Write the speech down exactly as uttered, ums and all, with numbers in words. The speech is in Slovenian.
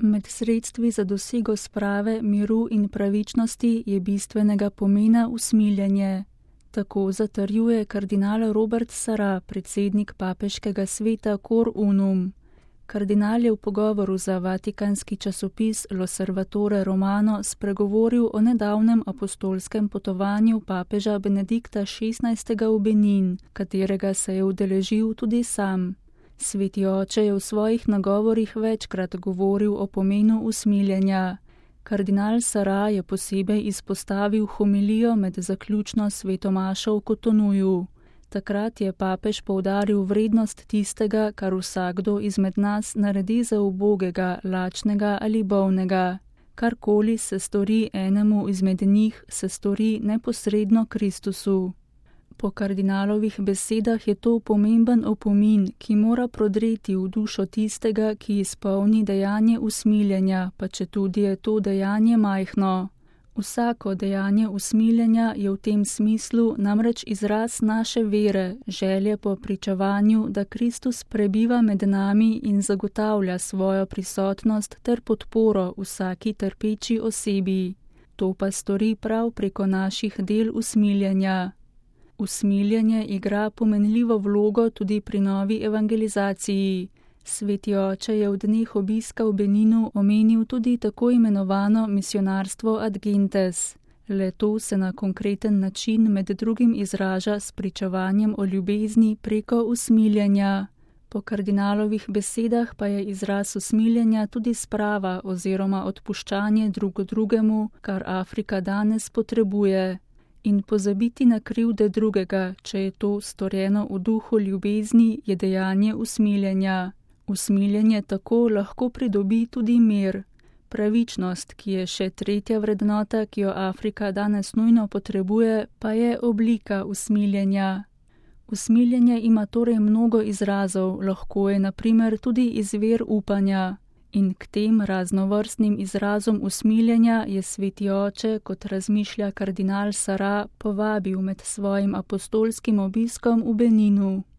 Med sredstvi za dosego sprave, miru in pravičnosti je bistvenega pomena usmiljenje. Tako zatrjuje kardinal Robert Sarah, predsednik papeškega sveta Cor Unum. Kardinal je v pogovoru za vatikanski časopis L'Osservatore Romano spregovoril o nedavnem apostolskem potovanju papeža Benedikta šestnajstega v Benin, katerega se je udeležil tudi sam. Sveti oče je v svojih nagovorih večkrat govoril o pomenu usmiljenja. Kardinal Sarah je posebej izpostavil homilijo med zaključno svetomašo v Kotonuju. Takrat je papež poudaril vrednost tistega, kar vsakdo izmed nas naredi za ubogega, lačnega ali bolnega. Karkoli se stori enemu izmed njih, se stori neposredno Kristusu. Po kardinalovih besedah je to pomemben opomin, ki mora prodreti v dušo tistega, ki izpolni dejanje usmiljenja, pa četudi je to dejanje majhno. Vsako dejanje usmiljenja je v tem smislu namreč izraz naše vere, želje po pričevanju, da Kristus prebiva med nami in zagotavlja svojo prisotnost ter podporo vsaki trpeči osebi. To pa stori prav preko naših del usmiljenja. Usmiljenje igra pomenljivo vlogo tudi pri novi evangelizaciji. Sveti oče je v dneh obiska v Beninu omenil tudi tako imenovano misionarstvo ad gentes. Le to se na konkreten način med drugim izraža s pričevanjem o ljubezni preko usmiljenja. Po kardinalovih besedah pa je izraz usmiljenja tudi sprava oziroma odpuščanje drugo drugemu, kar Afrika danes potrebuje. In pozabiti na krivde drugega, če je to storjeno v duhu ljubezni, je dejanje usmiljenja. Usmiljenje tako lahko pridobi tudi mir. Pravičnost, ki je še tretja vrednota, ki jo Afrika danes nujno potrebuje, pa je oblika usmiljenja. Usmiljenje ima torej mnogo izrazov, lahko je na primer tudi izvir upanja. In k tem raznovrstnim izrazom usmiljenja je sveti oče, kot razmišlja kardinal Sarah, povabil med svojim apostolskim obiskom v Beninu.